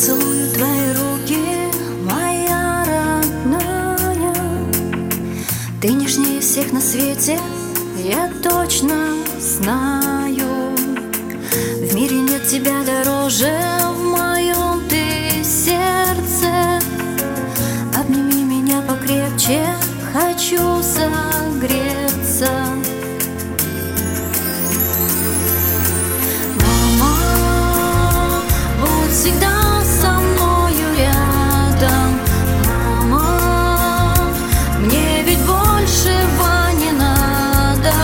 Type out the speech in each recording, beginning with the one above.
целую твои руки, моя родная. Ты нежнее всех на свете, я точно знаю. В мире нет тебя дороже, в моем ты сердце. Обними меня покрепче, хочу согреться. Мама, будь всегда со мною рядом. Мама, мне ведь большего не надо.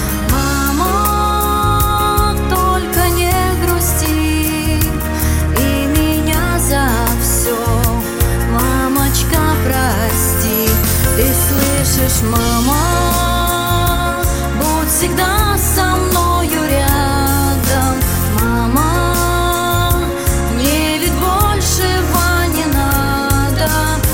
Мама, только не грусти и меня за все. Мамочка, прости. Ты слышишь, мама, будь всегда со мною рядом. Мама, мне ведь большего не надо.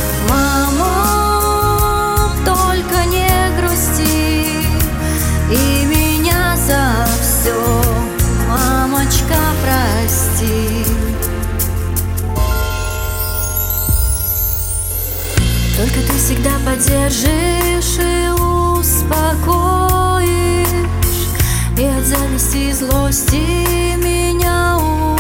Мама, только не грусти и меня за все. Мамочка, прости. Только ты всегда поддержишь и успокоишь, и от зависти и злости меня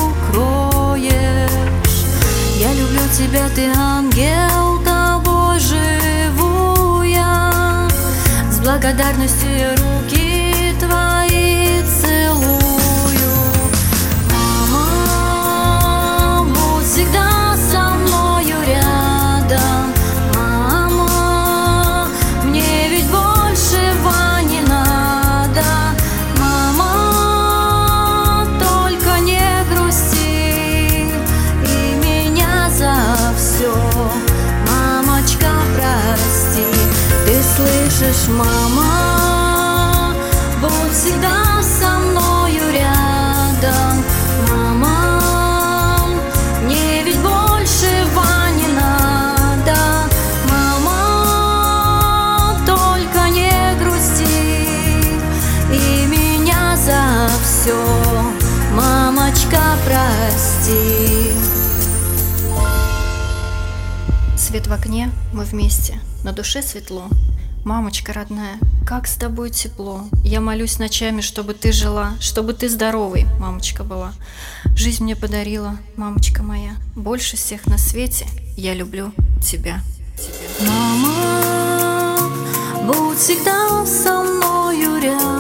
укроешь. Я люблю тебя, ты ангел, тобой живу я. С благодарностью я руки твои целую. Мама, будь всегда со мною рядом. Мамочка, прости. Ты слышишь, мама, будь всегда со мною рядом. Мама, мне ведь большего не надо. Мама, только не грусти и меня за все. Мамочка, прости. Свет в окне, мы вместе, на душе светло. Мамочка родная, как с тобой тепло. Я молюсь ночами, чтобы ты жила, чтобы ты здоровой, мамочка, была. Жизнь мне подарила, мамочка моя. Больше всех на свете я люблю тебя. Мама, будь всегда со мною рядом.